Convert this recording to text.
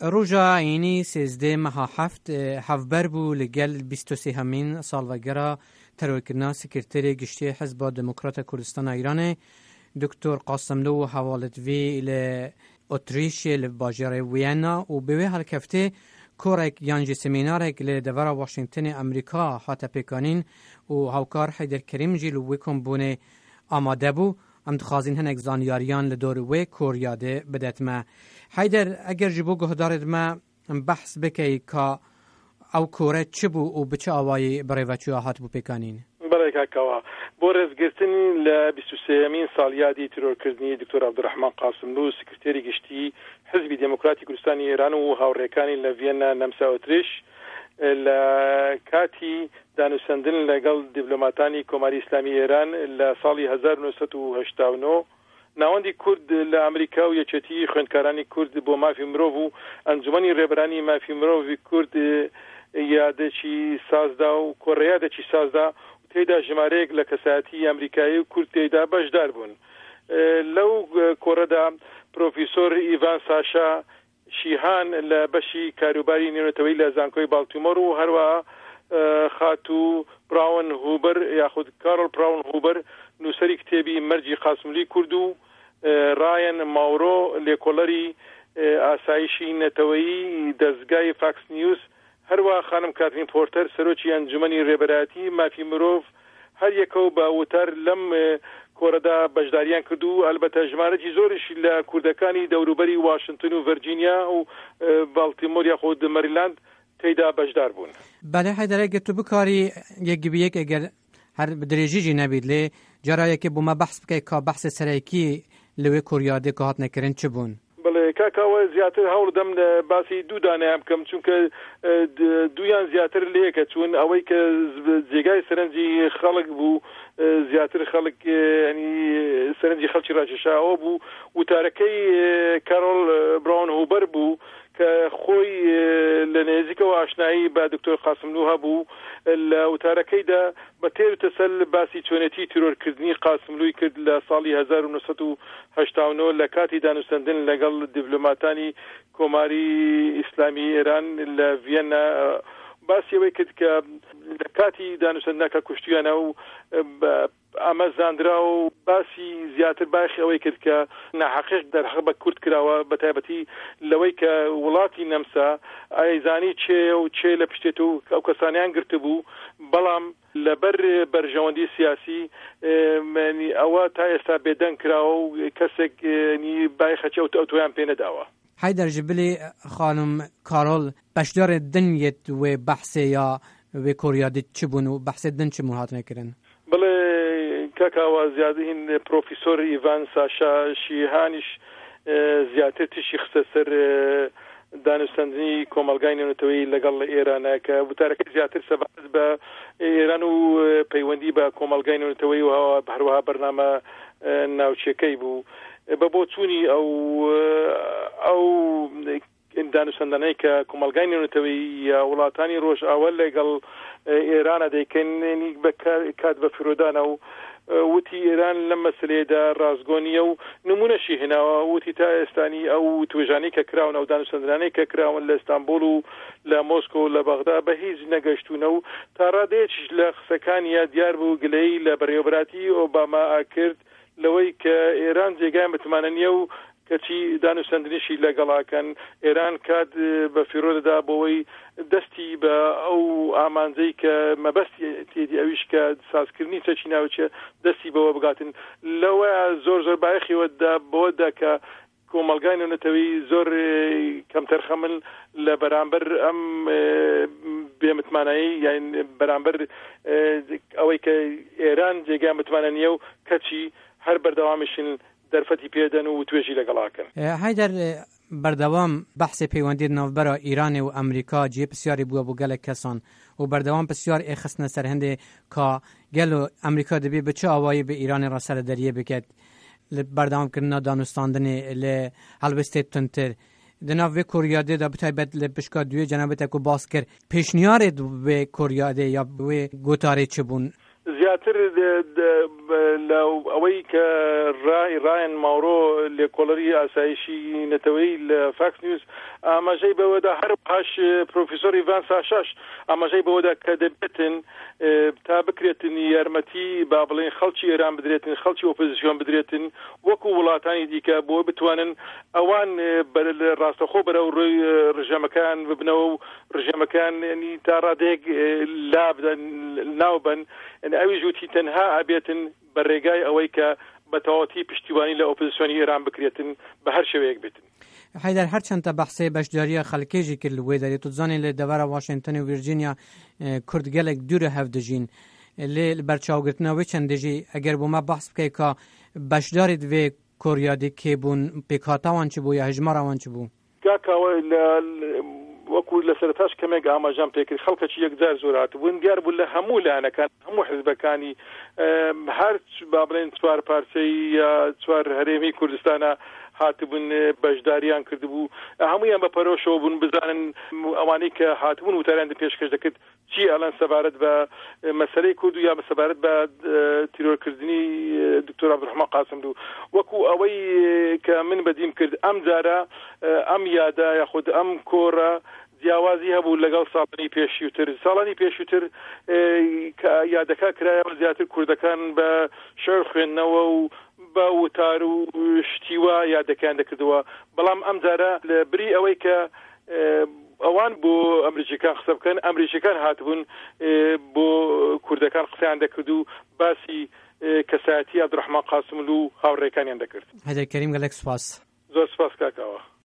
روژا اینی 13 ماه هفت بو لگل 23 همین سالوگرا ترورکرنا سکرتری گشتی حزب دموکرات کردستان ایران دکتر قاسملو حوالتوی ل اتریش ل باجر وینا و به هر کفته کورک یانج سمینارک ل دور واشنگتن امریکا حتی پیکانین و هاوکار حیدر کریم جیل و ویکم بونه آماده بو ام دخوازین هنگ زانیاریان لدور وی کوریاده بدت ما حیدر اگر جبو گهدارد ما بحث بکی که او کوره چه بو و بچه آوایی برای وچو هات بو پیکانین برای کاکاوا بورز گرتنی ل 23 سالیادی ترور کردنی دکتر عبدالرحمن قاسملو سکرتری گشتی حزب دموکراتی کردستان ایران و هاوڕێکانی لە ڤێنا نەمسا ئۆتریش لە کاتی دانوساندن لەگەڵ دیپلۆماتانی کۆماری ئیسلامی ئێران لە ساڵی 1989 ناوەندی کورد لە ئەمریکا و یەکێتی خوێندکارانی کورد بۆ مافی مرۆڤ و ئەنجومەنی ڕێبەرانی مافی مرۆڤی کورد یادەچی سازدا و کۆڕەیادەچی سازدا تێدا ژمارەیەک لە کەسایەتی ئەمریکایی و کورد تێدا بەشدار بوون. لەو کۆڕەدا پرۆفیسۆر ئیڤان ساشا شیهان لە بەشی کاروباری نێونەتەوەی لە زانکۆی باڵتیمۆر و هەروەها خاتو براون هوبەر یاخود کارۆل براون هوبەر نووسەری کتێبی مەرجی قاسملی کورد و ڕایەن ماورۆ لێکۆڵەری ئاسایشی نەتەوەیی دەستگای فاکس نیوز هەروە خانم کاترین پۆرتەر سەرۆکی ئەنجومەنی ڕێبەرایەتی مافی مرۆڤ هەر یەکەو بە وتار لەم کۆڕەدا بەشداریان کرد و ئەلبەتە ژمارەی زۆرشی لە کوردەکانی دەوروبەری واشنگتن و ڤەرجینیا و باڵتیمۆر یاخود مەریلاند تێیدا بەشدار بوون. بەڵێ حەیدەر ئەگەر تو بکاری یەکبیەک ئەگەر هەر درێژیجی نەبیت لێ جارایەکێ بوومە بەحس بکەیت کا بەحسە سەرەکی لەوێ کوریادێ کە هات نەکردن چ بوون؟ بەڵێ کاکاوە زیاتر هەوڵ دەم لە باسی دوو دانەیان بکەم چونکە دویان زیاتر لەیەکە چوون ئەوەی کە جێگای سەرنجی خەڵک بوو زیاتر خەڵک ینی سەرنجی خەڵکی ڕاکێشاوە بوو وتارەکەی کارۆل براون هوبەر بوو کە خۆی لە نێزیکەوە ئاشنایی بە دکتۆر قاسملو هەبوو لە وتارەکەیدا بە تێر و تەسەل باسی چۆنێتی تیرۆرکردنی قاسملووی کرد لە ساڵی 1989 لە کاتی دانوساندن لەگەڵ دیپلۆماتانی کۆماری ئیسلامی ئێران لە ڤێنا باسی ئەوەی کرد کە لە کاتی دانوساندنەکە کوشتیانە و ئامەزاندرا و باسی زیاتر باشی ئەوەی کرد کە ناحەقیق دەرحەق بە کورد کراوە بە تایبەتی لەوەی کە وڵاتی نەمسا ئایزانی چێ و چێ لە پشتێت و ئەو کەسانیان گرت بوو بەڵام لەبەر بەرژەوەندی سیاسی ئەوە تا ئێستا بێدەنگ کراوە و کەسێک بای خەچە و ئەوتۆیان پێ نەداوە. حیدر جبلی خانم کارول بەشدار دنیت و بەحسێ یا وێ کۆریادێ چ بوون و بەحسێ دن چ مون هات نەکردن؟ بڵێ کاکاوە زیادین پرۆفیسۆر ئیڤان ساشا شیهانیش زیاتر تشی خستە سەر دانوستاندنی کۆمەلگای نێونەتەوەی لەگەڵ ئێرانە کە وتارەکە زیاتر سەبارەت بە ئێران و پەیوەندی بە کۆمەلگای نێونەتەوەی و هەروەها بەرنامە ناوچیەکەی بوو بە بۆ چوونی ئەو دانوستاندنەی کە کۆمەلگای نێونەتەوەی یا وڵاتانی ڕۆژئاوا لەگەڵ ئێرانە دەیکەن بە کات بە فرۆدانە و وتی ئێران لەم مەسلەیەدا ڕازگۆنیە و نمونەشی هێناوە وتی تا ئێستانی ئەو توێژانەی کە کراون ئەو دانوستاندنانەی کە کراون لە ئیستانبول و لە مۆسکۆ و لە بەغدا بە هیچ نەگەشتونە و تا ڕادەیەکیش لە قسەکانیە دیار بوو گلەی لە بەڕێوەبەراتی ئۆباما ئاکرد لەوەی کە ئێران جێگای متمانە نییە و کەچی دانوستاندنیشی لەگەڵاکەن ئێران کات بە فیرۆدەدا بۆەوەی دەستی بە ئەو ئامانجەی کە مەبەستی تێدی ئەویش کە سازکردنی چەکی ناوچە دەستی بەوە بگاتن لەوە زۆر بایەخیوەدا بۆدا کە کۆمەلگای نێونەتەوەی زۆر کەمتەر خەمل لە بەرامبەر ئەم بێمتمانایی یان بەرامبەر ئەوەی کە ئێران جێگای متمانە نییە و کەچی هەر بەردەوامیشن دەرفەتی پێدەن و توێژی لەگەڵاکەن. حیدەر بەردەوام بەحسێ پەیوەندی ناوبەرە ئیران و ئەمریکا جێ پرسیاری بووە بۆ گەلێک کەسان و بەردەوام پرسیار ئێخستنە سەر هەندێ کە گەل و ئەمریکا دەبێ بە چه ئاوایی بە ئیرانی ڕەسەرە دەریە بکات لە بەردەوامکردنا دانوستاندنێ لە هەڵبستێت تونتر دناو وێ کۆریادێدا بتایبەت لە پشکا دوێ جەنابەتێک و باس کرد پێشنیارێت وێ کۆریادێ یا وێ گۆتارێ چ بوون؟ زیاتر ئەوەی کە ڕایەن ماوڕۆ لێکۆڵەری ئاسایشی نەتەوەی لە فاکس نیوز ئاماژەی بەوەدا هەروەهاش پرۆفیسۆر ئیڤان ساشاش ئاماژەی بەوەدا کە دەبێتن تا بکرێتن یارمەتی با بڵێن خەڵکی ئێران بدرێتن خەڵکی ئۆپۆزیسیۆن بدرێتن وەکو وڵاتانی دیکە بۆ بتوانن ئەوان ڕاستەخۆ بەرەو ڕووی ڕژەمەکان ببنەوە و ڕژەمەکان تا ڕادێک لا بدەن ناوبەن ئەویش وتی تەنها ئابێتن بە ڕێگای ئەوەی کە بەتەواوەتی پشتیوانی لە ئۆپۆزیسیۆنی ئێران بکرێتن بە هەر شێوەیەک بێتن. حیدەر هەرچەندە بەحسەی بەشداریە خەڵکێژی کرد لە وێ دەرێت تو زانێ لە دەڤەرە واشنگتن و ڤیرجینیا کورد گەلێک دوورە هەفدەژین لێ بەرچاوگرتنەوەی چەندێژی ئەگەر بۆ ما بەحس بکەی کە بەشداری دوێ کۆریادی کێبوون پێکهاتاوان چ بوو یا هەژماراوان چ بوو؟ وەکو لە سەرتاش کەمێک ئاماژەم پێکرد خەڵکەکی یەکجار زۆر هاتبوون دیار بوو لە هەموو لایەنەکان هەموو حزبەکانی هەر با بڵێن چوار پارچەی یا چوار هەرێمی کوردستانە هاتبوون بەشداریان کردبوو هەمویان بە پەرۆشەوە بوون بزانن ئەوانەی کە هاتبوون وتاریان پێشکەش دەکرد چی ئەڵەن سەبارەت بە مەسەلەی کورد و یا سەبارەت بە تیرۆرکردنی دکتۆر عەبدوڕەحمان قاسملو وەکو ئەوەی کە من بەدیم کرد ئەم جارە ئەم یادە یاخود ئەم کۆڕە جیاوازی هەبوو لەگەڵ ساڵانی پێشووتر کە یادەکە کرایەوە زیاتر کوردەکان بە شێعر خوێندنەوە و بە وتار و شتیوە یادەکەیان دەکردەوە بەڵام ئەم جارە لە بری ئەوەی کە ئەوان بۆ ئەمریکیەکان قسە بکەن ئەمریکیەکان هاتبوون بۆ کوردەکان قسەیان دەکرد و باسی کەسایەتی عەبدوڕەحمان قاسملو و هاوڕێکانیان دەکرد. حیدەر کەریم گەلێک سوپاس. زۆر سوپاس کاکاوە.